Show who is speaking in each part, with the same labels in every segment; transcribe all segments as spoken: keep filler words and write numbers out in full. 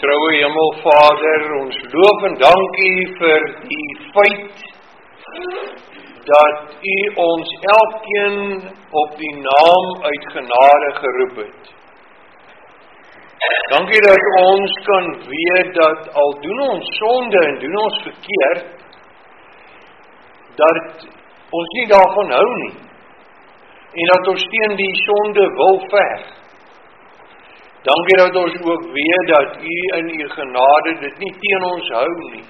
Speaker 1: Troue Hemelvader, ons loof en dankie vir die feit dat U ons elkeen op die naam uit genade geroep het. Dankie dat ons kan weet dat al doen ons sonde en doen ons verkeerd, dat ons nie daarvan hou nie, en dat ons teen die sonde wil veg. Dankie dat ons ook weet dat U in U genade dit nie teen ons hou nie,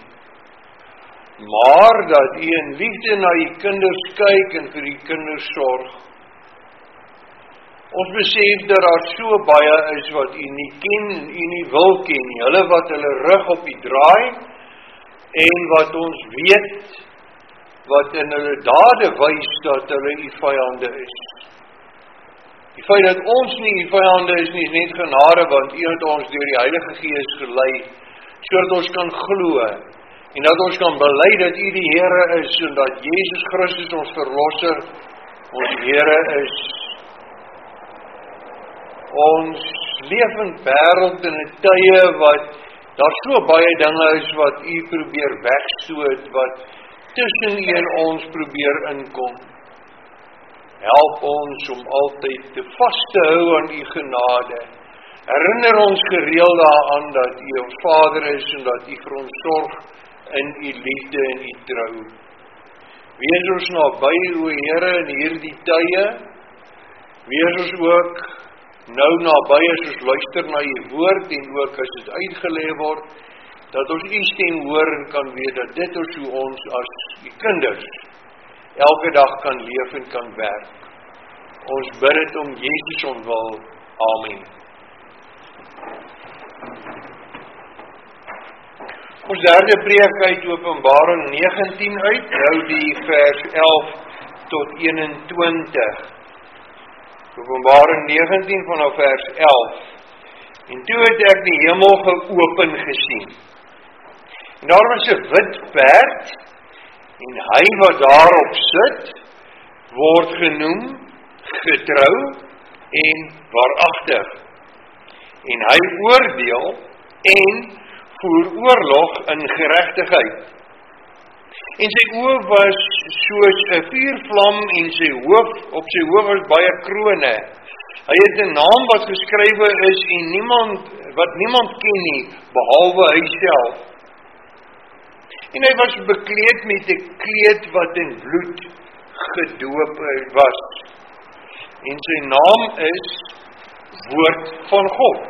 Speaker 1: maar dat U in liefde na U kinders kyk en vir U kinders sorg. Ons besef dat daar so baie is wat U nie ken en U nie wil ken nie, hulle wat hulle rug op U draai, en wat ons weet, wat in hulle dade wys dat hulle U vyande is. Die feit dat ons nie die vyande is nie, is net genade, want U het ons deur die Heilige Gees gelei, sodat ons kan glo, en dat ons kan bely dat U die Here is, en dat Jesus Christus ons verlosser, ons Here is. Ons leef in wêreld in 'n tye wat, daar so baie dinge is wat U probeer wegstoot, wat tussen U en ons probeer inkom. Help ons om altyd te vas te hou aan U genade. Herinner ons gereeld daaraan dat U ons Vader is en dat U vir ons sorg in U liefde en U trou. Wees ons naby, o Here, in hierdie tye. Wees ons ook nou naby as ons luister na U woord en ook as dit uitgelê word, dat ons U stem hoor en kan weet dat dit is hoe ons as U kinders elke dag kan leef en kan werk. Ons bid dit om Jesus ontwil. Amen. Ons derde preek uit Openbaring negentien uit, nou die vers elf tot eenentwintig. Openbaring negentien vanaf vers elf. En toe het ek die hemel geopen gesien. En daar was 'n wit perd, en hy wat daarop sit, word genoem getrou en waaragtig. En hy oordeel en voer oorlog in geregtigheid. En sy oë was soos 'n vuurvlam en sy hoof, op sy hoof was baie krone. Hy het 'n naam wat geskrywe is en niemand wat niemand ken nie, behalwe hy self. En hy was bekleed met 'n kleed wat in bloed gedoop was. En sy naam is Woord van God.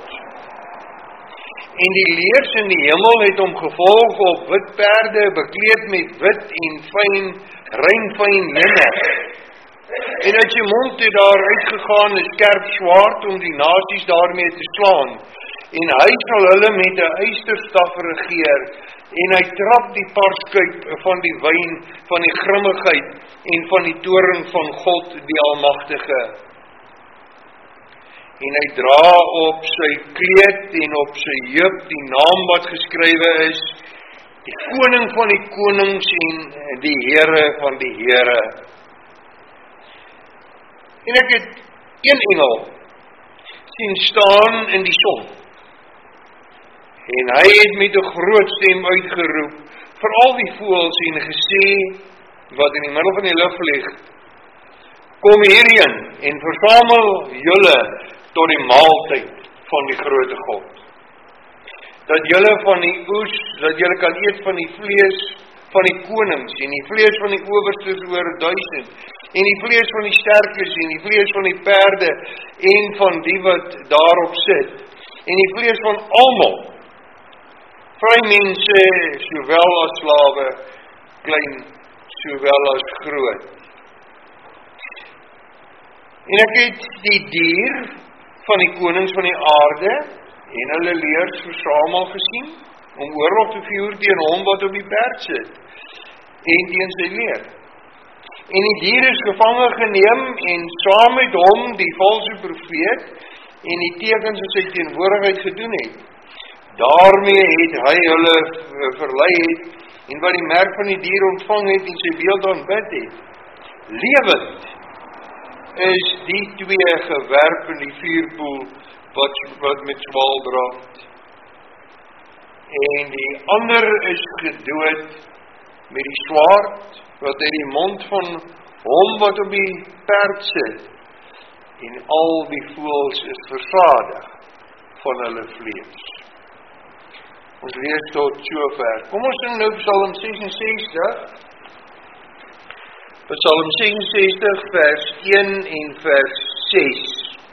Speaker 1: En die leers in die hemel het hom gevolg op wit perde, bekleed met wit en fyn, rein fyn linne. En uit sy mond het daar uitgegaan 'n skerp swaard om die nasies daarmee te slaan. En hy sal hulle met 'n ysterstaf regeer, en hy trap die parskuip van die wyn van die grimmigheid en van die toorn van God die Almagtige. En hy dra op sy kleed en op sy heup die naam wat geskrywe is, die koning van die konings en die Here van die Here. En ek het een engel sien staan in die son. En hy het met 'n groot stem uitgeroep vir al die voëls en gesê, wat in die middel van die lug vlieg, kom hierheen en versamel julle tot die maaltyd van die grote God. Dat julle van die oes, dat julle kan eet van die vlees van die konings, en die vlees van die owerstes oor duisend, en die vlees van die sterkes, en die vlees van die perde, en van die wat daarop sit, en die vlees van almal, vry mense, sowel as slawe, klein, sowel as groot. En ek het die dier van die konings van die aarde, en hulle leers versamel gesien, om oorlog te voer teen hom wat op die perd sit, en teen sy leer. En die dier is gevange geneem, en saam met hom die valse profeet, en die tekens wat sy teenwoordigheid gedoen het. Daarmee het hy hulle verlei het, en wat die merk van die dier ontvang het, en sy beeld aanbid het. Lewend is die twee gewerp in die vuurpoel, wat, wat met swaal brand. en die ander is gedood met die swaard, wat uit die mond van hom wat op die perd sit, en al die voëls is versadig van hulle vlees. Ons lees tot sover. Kom ons sing nou Psalm ses en sestig. Psalm ses en sestig vers een en vers ses.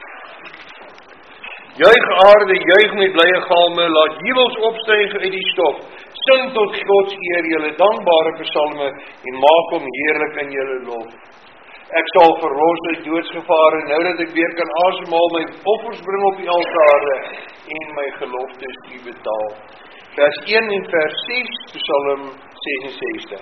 Speaker 1: Juig aarde, juig met blye galme, laat jubels opstyg uit die stof. Sing tot God se eer julle dankbare psalme en maak hom heerlik in julle lof. Ek sal verlos uit doodsgevare, nou dat ek weer kan asemhaal, my offers bring op die altare en my geloftes U betaal. Vers een en vers ses, Psalm ses en sestig.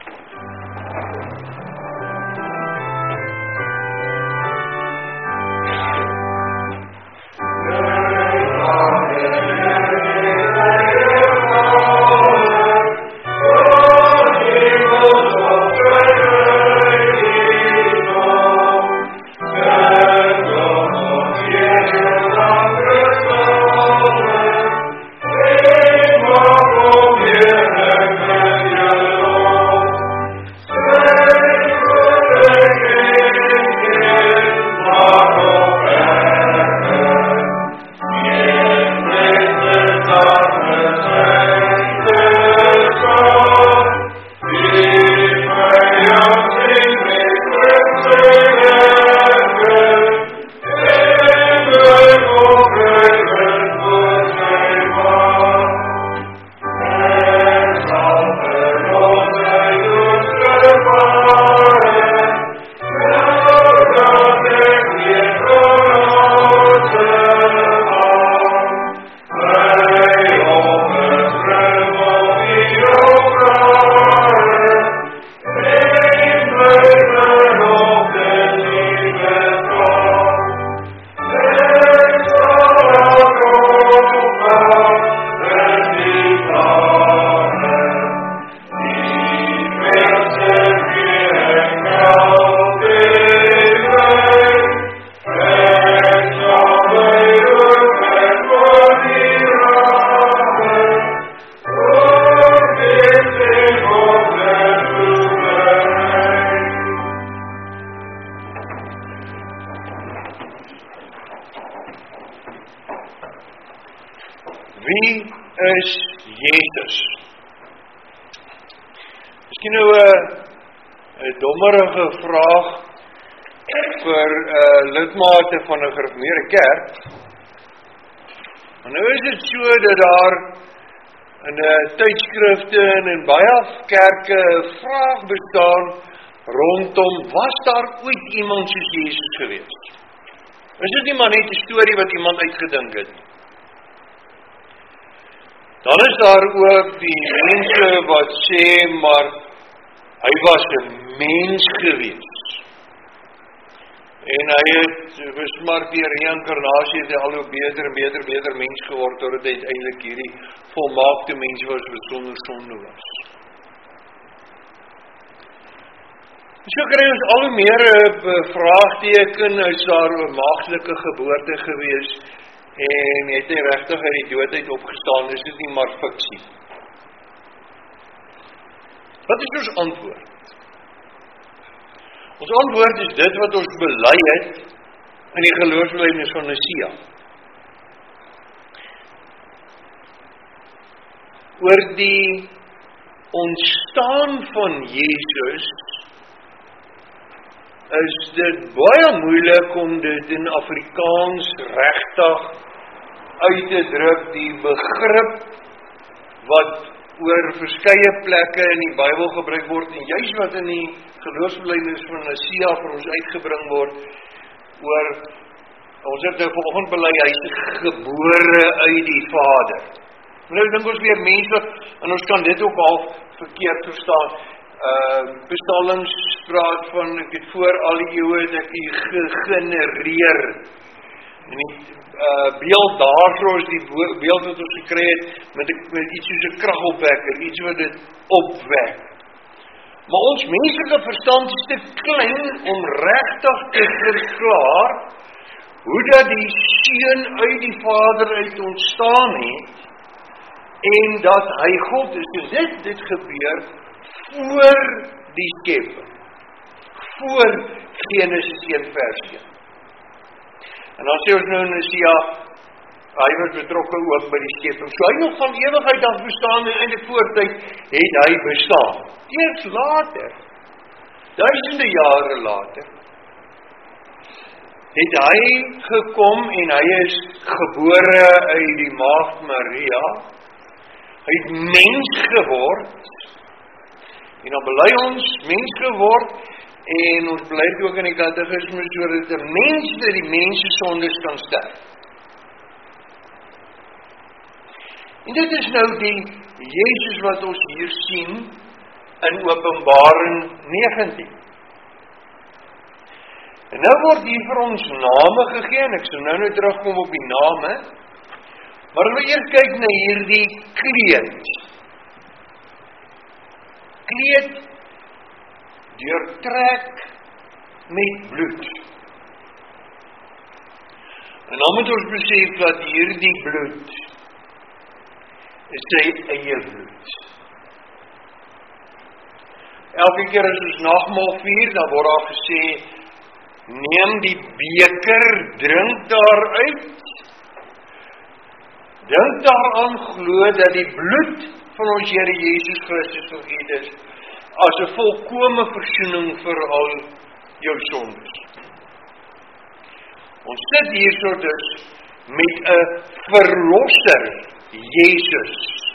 Speaker 1: Wie is Jezus? Miskien nou 'n dommerige vraag vir uh, lidmate van 'n gereformeerde kerk. Maar nou is dit so dat daar in 'n tydskrifte en in baie kerke 'n vraag bestaan rondom, was daar ooit iemand soos Jesus gewees? Is dit nie maar net 'n storie wat iemand uitgedink het? Dan is daar ook die mense wat sê, maar hy was 'n mens gewees. En hy het besmart deur reïnkarnasie het hy al hoe beter en beter beter mens geword, totdat hy uiteindelik hierdie volmaakte mens was wat sonder sonde was. So kry ons al hoe meer 'n vraagteken, is daar 'n maagtelike geboorte gewees, en het hy regtig uit die dood uit opgestaan, is dit nie maar fiksie. Wat is ons antwoord? Ons antwoord is dit wat ons bely het in die geloofsbelijdenis van Nicea. Oor die ontstaan van Jezus is dit baie moeilik om dit in Afrikaans regtig uit te druk, die begrip wat oor verskeie plekke in die Bybel gebruik word, en juis wat in die geloofsbelijdenis van Nicea vir ons uitgebring word, oor, ons het nou vanoggend bely, hy is gebore uit die Vader. Nou dink ons weer mense wat, en ons kan dit ook al verkeerd verstaan, uh, Psalms praat van, ek het voor al die eeuwe, het ek die gegenereer, en die uh, beeld daarvoor is die beeld wat ons gekry het, met, met iets soos 'n kragopwekker, iets wat dit opwek. Maar ons menslike verstand is te klein om regtig te verklaar, hoe dat die Seun uit die Vader uit ontstaan het, en dat hy God is, en dit, dit gebeur voor die skeping, voor Genesis een vers een. En dan sê ons nou in Hosea, hy was betrokke ook by die skeping, so hy nog van ewigheid af bestaan, en eintlik voortyd het hy bestaan, eers later, duisende jare later, het hy gekom, en hy is gebore uit die maagd Maria, hy het mens geword, en dan bely ons mens geword, en ons bely ook in die katekisme, so dat die mens dat die mense sondes kan sterf. En dit is nou die Jezus wat ons hier sien, in Openbaring negentien. En nou word hier vir ons name gegee, en ek sal nou nou terugkom op die name, maar we eers kyk na hierdie kleed. Kleed deurtrek met bloed. En dan moet ons besef dat hierdie bloed is sy eie bloed. Elke keer as ons nagmaal vier, dan word daar gesê, neem die beker, drink daaruit, dink daaraan, glo dat die bloed van ons Here Jesus Christus vergiet is, as 'n volkome versoening vir al jou sondes. Ons sit hierso dus met 'n verlosser, Jesus,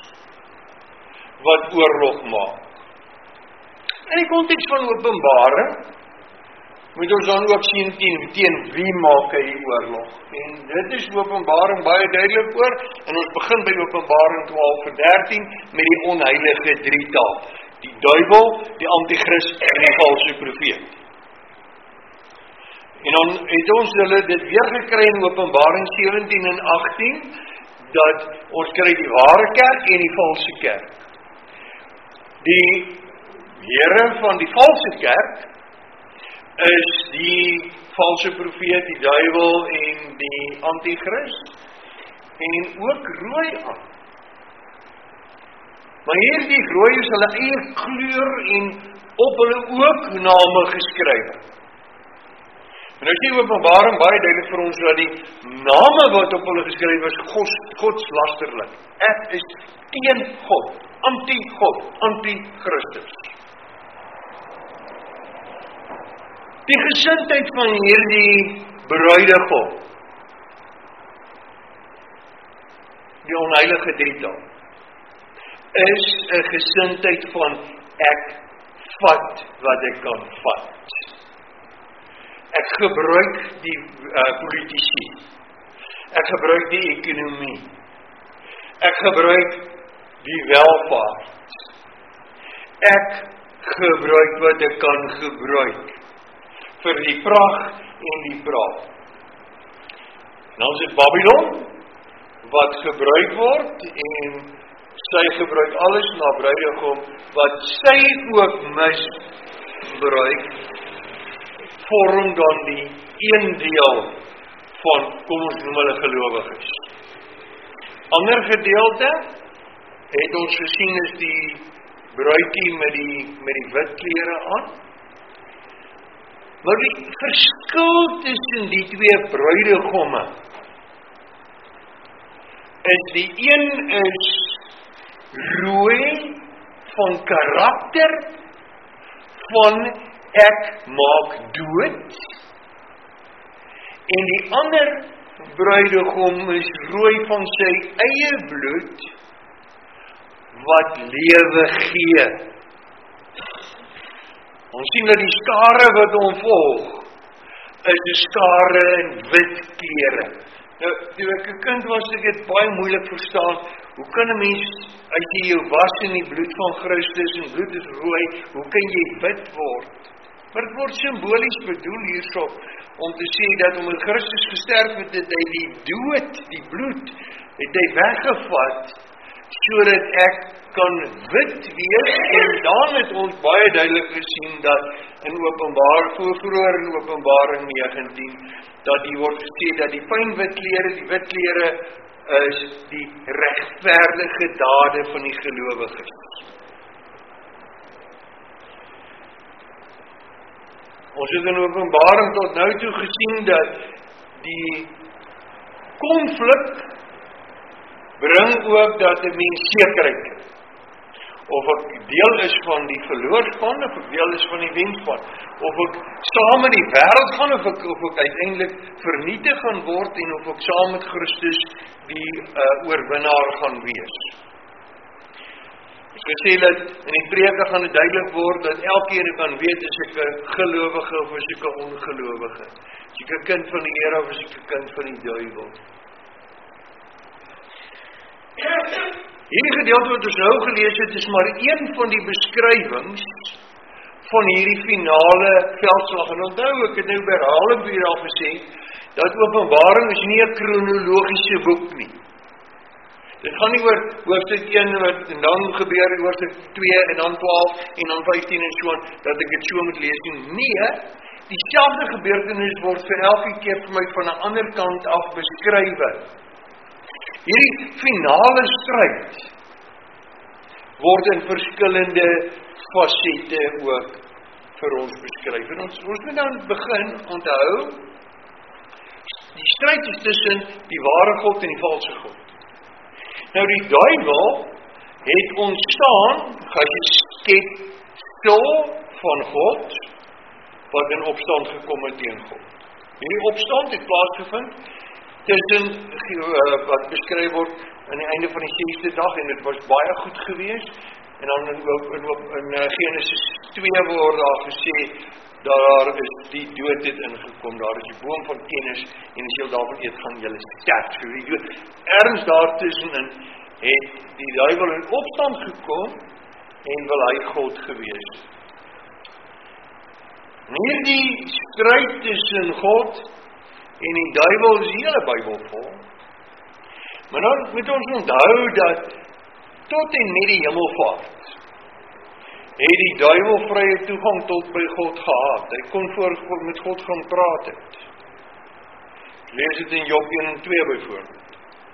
Speaker 1: wat oorlog maak. In die konteks van Openbaring, moet ons dan ook sien teen, teen wie maak hy die oorlog. En dit is Openbaring baie duidelik oor, en ons begin by Openbaring twaalf vers dertien, met die onheilige drietal. Die duiwel, die antichrist en die valse profeet. En dan het ons hulle dit weer gekry in Openbaring sewentien en agtien, dat ons kry die ware kerk en die valse kerk. Die Here van die valse kerk is die valse profeet, die duiwel en die antichrist, en ook rooi aan. Maar hierdie rooi is hulle eie kleur en op hulle ook name geskryf. En nou sê Openbaring baie duidelik vir ons dat die name wat op hulle geskryf is, God, godslasterlik. Ek is teen God, anti-God, anti-Christus. Die gesindheid van hierdie bruidegom, die onheilige drietal, is 'n gesindheid van ek vat wat ek kan vat. Ek gebruik die uh, politici. Ek gebruik die ekonomie. Ek gebruik die welvaart. Ek gebruik wat ek kan gebruik vir die pragt en die praat. En dan is dit Babylon wat gebruik word en sy gebruik alles na bruidegom wat sy ook misbruik, vorm dan die een deel van, kom ons noem hulle gelowiges. Ander gedeelte het ons gesien is die bruidjie met die, met die wit klere aan. Maar die verskil tussen die twee bruidegomme is die een is rooi van karakter, van ek maak dood, en die ander bruidegom is rooi van sy eie bloed, wat lewe gee. Ons sien dat die skare wat hom volg, is die skare in wit klere. Nou, toe ek 'n kind was, ek het baie moeilik verstaan, hoe kan 'n mens, as jy jou was in die bloed van Christus, en bloed is rooi, hoe kan jy wit word? Maar het word symbolies bedoel hierso, om te sê dat omdat Christus gesterf het, het hy die dood, die bloed, het hy weggevat, sodat ek kan wit wees, en dan het ons baie duidelik gesien, dat in openbaar, vroeger in Openbaring negentien, dat die word gesê, dat die fyn wit klere, die wit klere, is die regverdige dade van die gelowiges. Ons het in Openbaring tot nou toe gesien dat die konflik bring ook dat 'n mens sekerheid het. Of ek deel is van die verloorspan, of ek deel is van die wenspan. Of ek saam met die wêreld gaan, of ek, of ek uiteindelik vernietig gaan word, en of ek saam met Christus die uh, oorwinnaar gaan wees. Ek gesê dat in die preke gaan dit duidelik word, dat elkeen kan weet, is ek 'n gelowige of is ek 'n ongelowige. Is ek 'n kind van die Here of is ek 'n kind van die duiwel. Hierdie gedeelte wat ons nou gelees het, is maar een van die beskrywings van hierdie finale veldslag. En onthou, ek het nou by herhaling weer al gesê, dat Openbaring is nie 'n kronologiese boek nie. Dit gaan nie oor hoofstuk een, wat, en dan gebeur in hoofstuk twee, en dan twaalf, en dan vyftien en so, dat ek het so moet lees nie. Nee, dieselfde gebeurtenis word vir elke keer vir my van 'n ander kant af beskrywe. Hierdie finale stryd word in verskillende fasette ook vir ons beskryf. En ons, ons moet dan begin onthou, die stryd is tussen die ware God en die valse God. Nou die duiwel het ontstaan, geskepsel van God, wat in opstand gekom het teen God. Hierdie opstand het plaasgevind tussen uh, wat beskryf word aan die einde van die sesde dag, en dit was baie goed geweest. En dan in, in, in, in Genesis twee word daar gesê, daar is die dood het ingekom, daar is die boom van kennis, en as jy daarvan eet, gaan julle sterf. So die dood, ergens daartussenin het die duiwel in opstand gekom, en wil hy God gewees. En hierdie stryd tussen God en die duiwel is die hele Bybel vol. Maar dan moet ons onthou dat tot en met die hemelvaart het die duiwel vrye toegang tot by God gehad. Hy kon voor God met God gaan praat het. Lees dit in Job een en twee byvoorbeeld.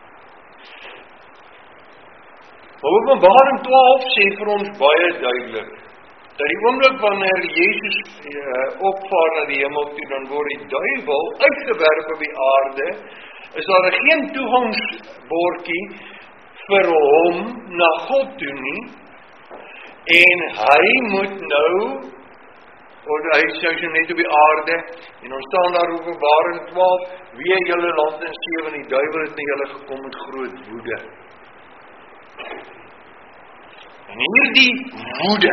Speaker 1: Maar Openbaring twaalf sê vir ons baie duidelik, dat die oomblik wanneer Jesus uh, opvaar na die hemel toe, dan word die duiwel uitgewerp op die aarde, is daar geen toegangsbordjie vir hom na God toe nie, en hy moet nou, of hy is net op die aarde, en ons staan daar Openbaring twaalf, wee julle land en see, want die duiwel het na julle gekom met groot woede. En hierdie woede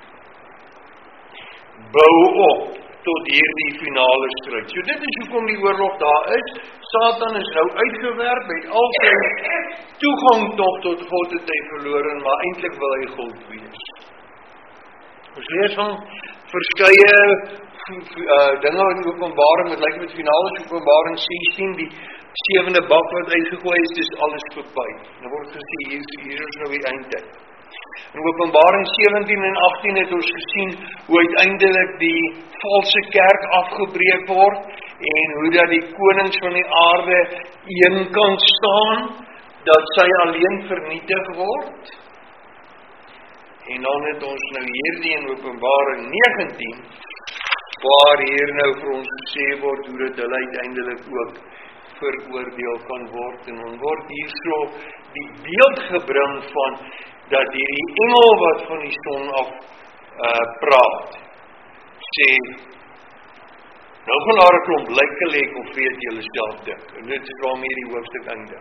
Speaker 1: bou op tot hierdie finale stryd. So dit is hoekom die oorlog daar is. Satan is nou uitgewerp, hy het al sy toegang tot, tot God het hy verloor, maar eintlik wil hy God wees. Ons lees van verskeie uh, dinge in Openbaring, wat lyk met finale Openbaring sestien, die sewende bak wat uitgegooi is, dis alles verby. Dan word gesê, hier, hier is nou die eindtyd. In Openbaring sewentien en agttien het ons gesien hoe uiteindelik die valse kerk afgebreek word, en hoe dat die konings van die aarde een kan staan, dat sy alleen vernietig word. En dan het ons nou hierdie in Openbaring negentien, waar hier nou vir ons gesê word, hoe dat hulle uiteindelik ook veroordeel kan word, en dan word hier so die beeld gebring van, dat hierdie engel wat van die son af uh, praat, sê, nou gaan daar 'n klomp lyke lê, of weet julle self dink, en dit is waarmee die hoofstuk eindig.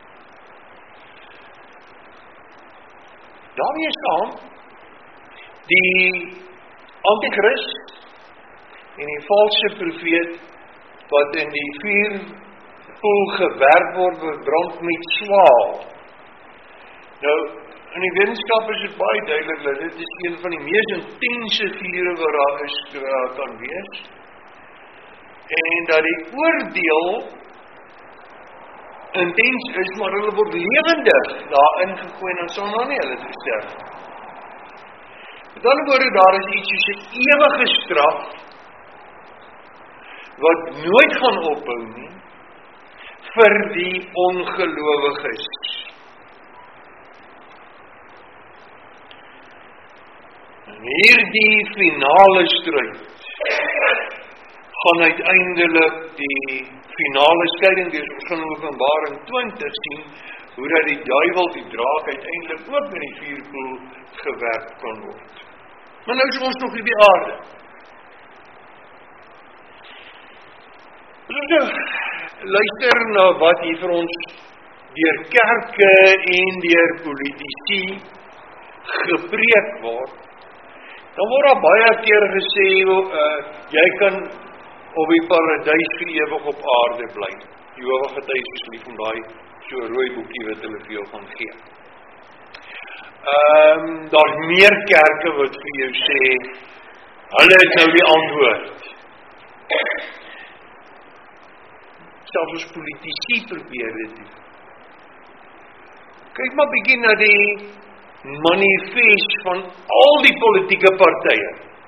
Speaker 1: Daarmee saam, die Antichrist en die valse profeet, wat in die vuurpoel gewerp word, verbrand met swaal. Nou, in die wetenskap is dit baie duidelik, dat dit is een van die mees intense vure wat daar is, kan wees, en dat die oordeel intens is, maar hulle word lewendig daarin gegooi, en sal nou nie hulle gesterf. Met ander woorde, daar is iets soos 'n ewige straf, wat nooit gaan ophou nie, vir die ongelowiges. En hierdie finale stryd gaan uiteindelik die finale skeiding wees. Ons gaan Openbaring twintig sien, hoe dat die duiwel, die draak, uiteindelik ook in die vuurpoel gewerk kan word. Maar nou is ons nog hier die aarde. As ons nou luister na wat hier vir ons deur kerke en deur politici gepreek word, dan word daar baie keer gesê, uh, jy kan op die paradys vir ewig op aarde bly. Jehova getuies is lief om daai so rooi boekie wat hulle vir jou gaan gee. Ehm, um, daar's meer kerke wat vir jou sê, hulle het nou die antwoord. Selfs ons politici probeer dit doen. Kyk maar bietjie na die manifest van al die politieke partye.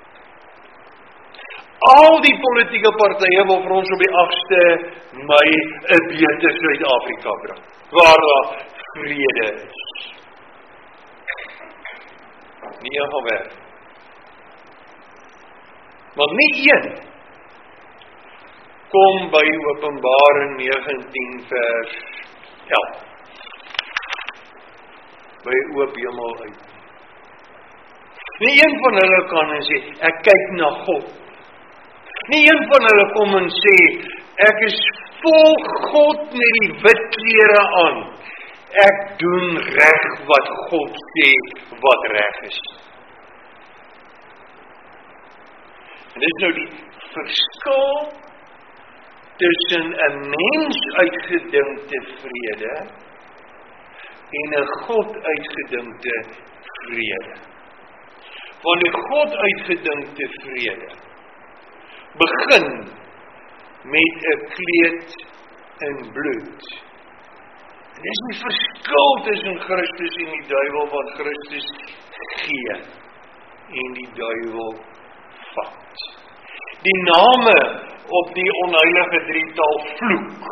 Speaker 1: Al die politieke partye wil vir ons op die agste Mei 'n beter Suid-Afrika bring, waar daar vrede is. Nie een gaan werk. Maar nie een kom by Openbaring negentien vers elf. By oop hemel uit. Nie een van hulle kan en sê, ek kyk na God. Nie een van hulle kom en sê, ek is vol God met die wit klere aan. Ek doen reg wat God sê wat reg is. En dit is nou die verskil tussen 'n mens uitgedinkte vrede en 'n God uitgedinkte vrede. Want die God uitgedinkte vrede begin met 'n kleed in bloed. En dis die verskil tussen Christus en die duiwel, want Christus gee en die duiwel vat. Die name op die onheilige drietal vloek.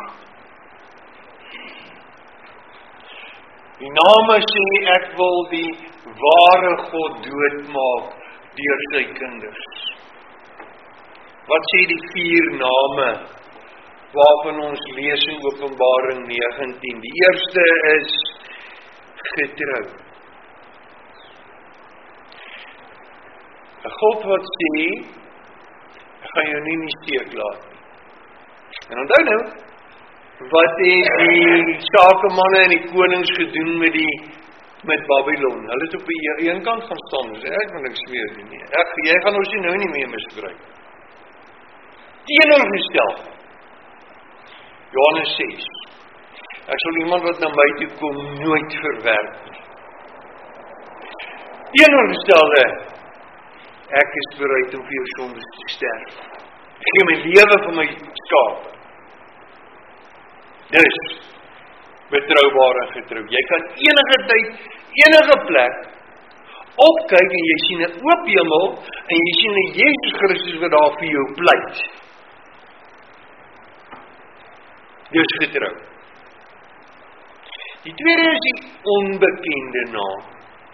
Speaker 1: Die name sê, ek wil die ware God doodmaak deur sy kinders. Wat sê die vier name waarvan ons lees in Openbaring negentien? Die eerste is getrou. 'n God wat sê, ek gaan jou nie in die steek laat nie. En onthou nou, wat het die sakemanne en die konings gedoen met die met Babylon? Hulle het op die een kant gaan staan, sê ek wil niks meer doen nie. Ek, jy gaan ons nou nie meer misbruik. Teenoorgestel. Johannes ses. Ek sal iemand wat na my toe kom nooit verwerp nie. Teenoorgestelde, ek is bereid om vir jou sondes te sterf. Ek gee my lewe vir my skaap. Dis betroubaar en getrou. Jy kan enige tyd, enige plek opkyk en jy sien 'n oop hemel en jy sien 'n Jesus Christus wat daar vir jou pleit. Dis getrou. Die tweede is die onbekende naam.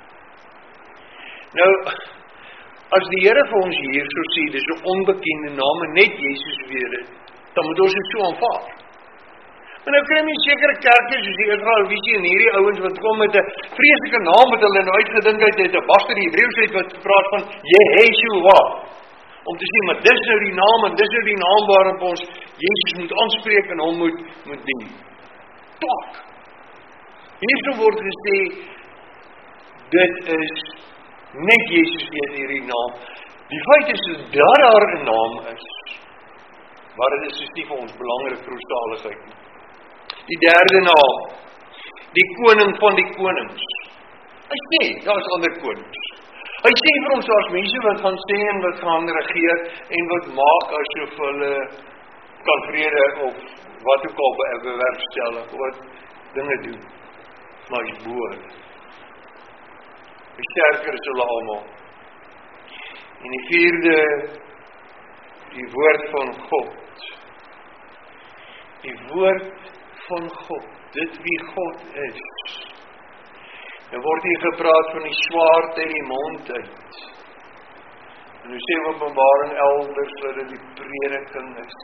Speaker 1: Nou, as die Here vir ons hier so sê, dis 'n onbekende naam en net Jesus weet dit, dan moet ons dit so aanvaar. Maar nou kry jy sekere kerkies soos die Israel Visie en hierdie ouens wat kom met 'n vreeslike naam wat hulle nou uitgedink het, het 'n baster Hebreëusheid wat praat van Yeshua. Om te sê, maar dis nou die naam en dis nou die naam waarop ons Jesus moet aanspreek en hom moet moet dien. Tok. Hierso word gesê, dit is net Jesus weet hierdie naam. Die feit is dat daar 'n naam is, maar dit is nie vir ons belangrik grootschaligheid nie. Die derde naam, die koning van die konings. Hy sê, daar is ander konings. Hy sê vir ons, daar is mense wat gaan sê en wat gaan regeer en wat maak asof hulle kan vrede of wat ook al bewerkstellig of wat dinge doen. Maar hy is bo hulle. Hy sterker is hulle almal. En die vierde, die woord van God. Die woord van God, dit wie God is. En word hier gepraat van die swaard uit die mond uit. En hoe sê Openbaring elders dat dit die prediking is.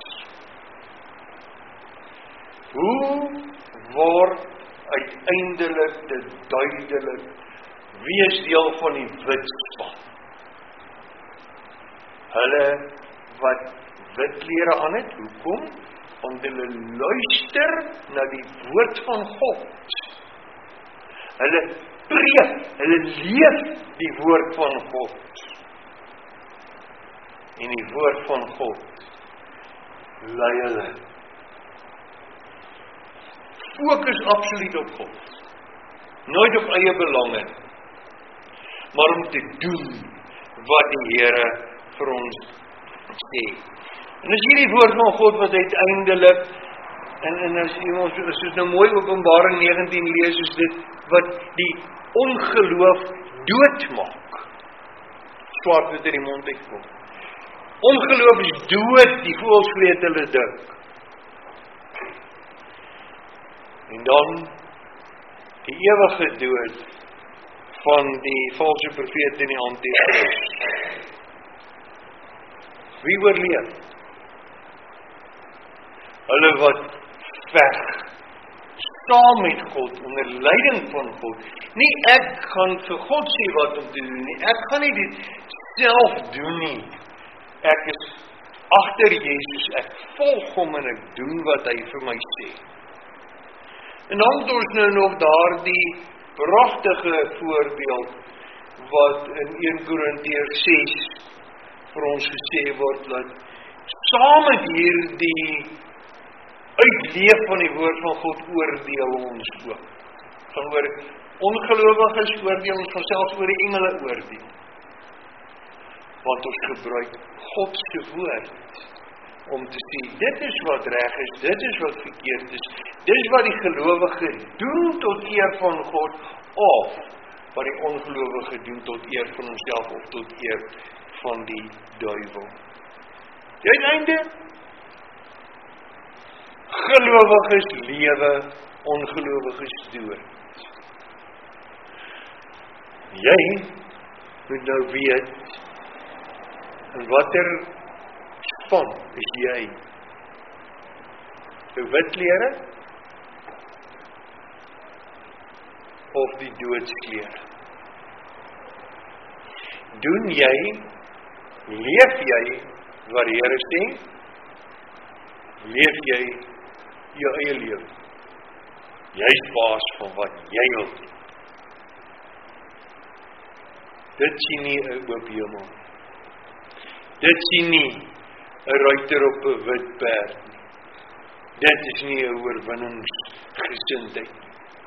Speaker 1: Hoe word uiteindelik dit duidelik wie is deel van die wit span? Hulle wat wit klere aan het, hoekom? Omdat hulle luister na die woord van God. Hulle preek, hulle leef die woord van God. En die woord van God lei hulle. Fokus absoluut op God. Nooit op eie belange, maar om te doen wat die Here vir ons sê. En as hierdie woord van God wat uiteindelik, en, en as ons, as ons nou mooi Openbaring negentien lees, is dit wat die ongeloof doodmaak. Swaard wat uit die mond uitkom. Ongeloof is dood, die voëls vreet hulle dik. En dan die ewige dood van die valse profeet en die anti-Christus. Wie oorleef? Hulle wat veg saam met God, onder leiding van God. Nie ek gaan vir God sê wat om te doen nie, ek gaan nie dit self doen nie. Ek is agter Jesus, ek volg hom en ek doen wat hy vir my sê. En dan het ons nou nog daar die pragtige voorbeeld wat in eerste Korintiërs ses vir ons gesê word, dat saam met hierdie uitleef van die woord van God oordeel ons ook. Van oor ongelowiges oordeel ons vanselfs oor die engele oordeel. Want ons gebruik God se woord om te sê, dit is wat reg is, dit is wat verkeerd is, dit is wat die gelowige doen tot eer van God, of wat die ongelowige doen tot eer van homself, of tot eer van die duiwel. Die uiteinde, gelowiges lewe, ongelowiges dood. Jy moet nou weet, en watter span is jy? Jou wit klere of die doodsklere? Doen jy, leef jy wat die Here sê? Leef jy jou eie lewe? Jy is baas van wat jy wil. Dit sien nie 'n oop hemel. Dit sien nie 'n ruiter op 'n wit perd nie. Dit is nie 'n oorwinningsgesindheid nie.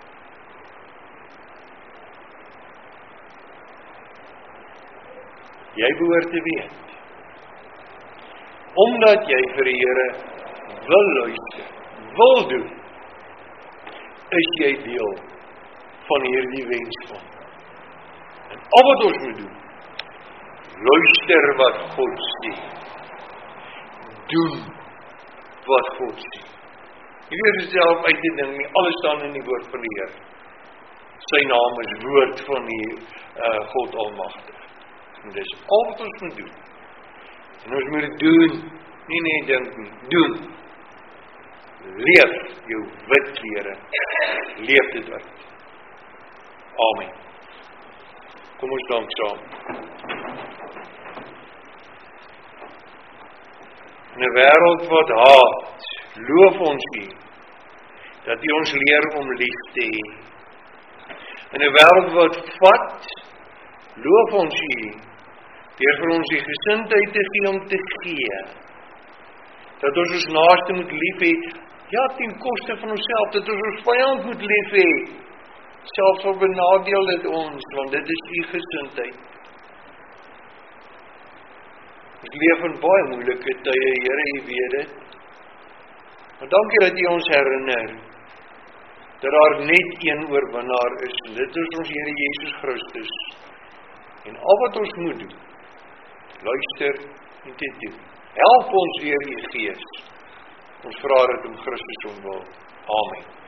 Speaker 1: Jy behoort te weet, omdat jy vir die Here wil luister, wil doen, is jy deel van hierdie wensplan. En al wat ons moet doen, luister wat God sê, doen wat God sê. Jy weet dit self uit die ding nie, alles staan in die woord van die Here. Sy naam is woord van die uh, God Almagtig. En dis al wat ons moet doen. En ons moet dit doen, nie net dink nie, doen. Leef jou wit klere, leef dit uit. Amen. Kom ons dank saam. In 'n wêreld wat haat, loof ons U, dat U ons leer om lief te hê. In 'n wêreld wat vat, loof ons U, deur vir ons die gesindheid te gee om te gee. Dat ons ons naaste moet lief hê, ja, ten koste van onsself, dat ons ons vyand moet lief hê, selfs al benadeel dit ons, want dit is U gesindheid. Ek leef in baie moeilike tye, Here, U weet dit. Maar dankie dat U ons herinner, dat daar net een oorwinnaar is, en dit is ons Here Jesus Christus. En al wat ons moet doen, luister en dit doen. Help ons weer U Gees. Ons vra dit om Christus omwil. Amen.